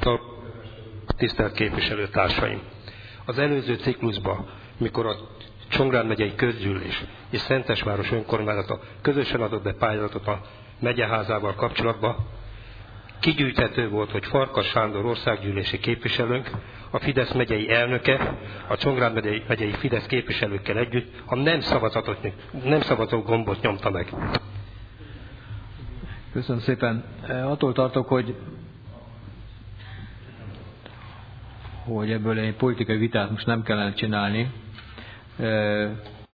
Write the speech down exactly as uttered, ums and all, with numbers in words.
Tisztelt képviselőtársaim! Az előző ciklusban, mikor a Csongrád megyei közgyűlés és Szentesváros önkormányzata közösen adott be pályázatot a megyeházával kapcsolatban, kigyűjthető volt, hogy Farkas Sándor országgyűlési képviselőnk, a Fidesz megyei elnöke, a Csongrád megyei, megyei Fidesz képviselőkkel együtt a nem szavazatot, nem szavazó gombot nyomta meg. Köszönöm szépen. Attól tartok, hogy, hogy ebből egy politikai vitát most nem kellene csinálni.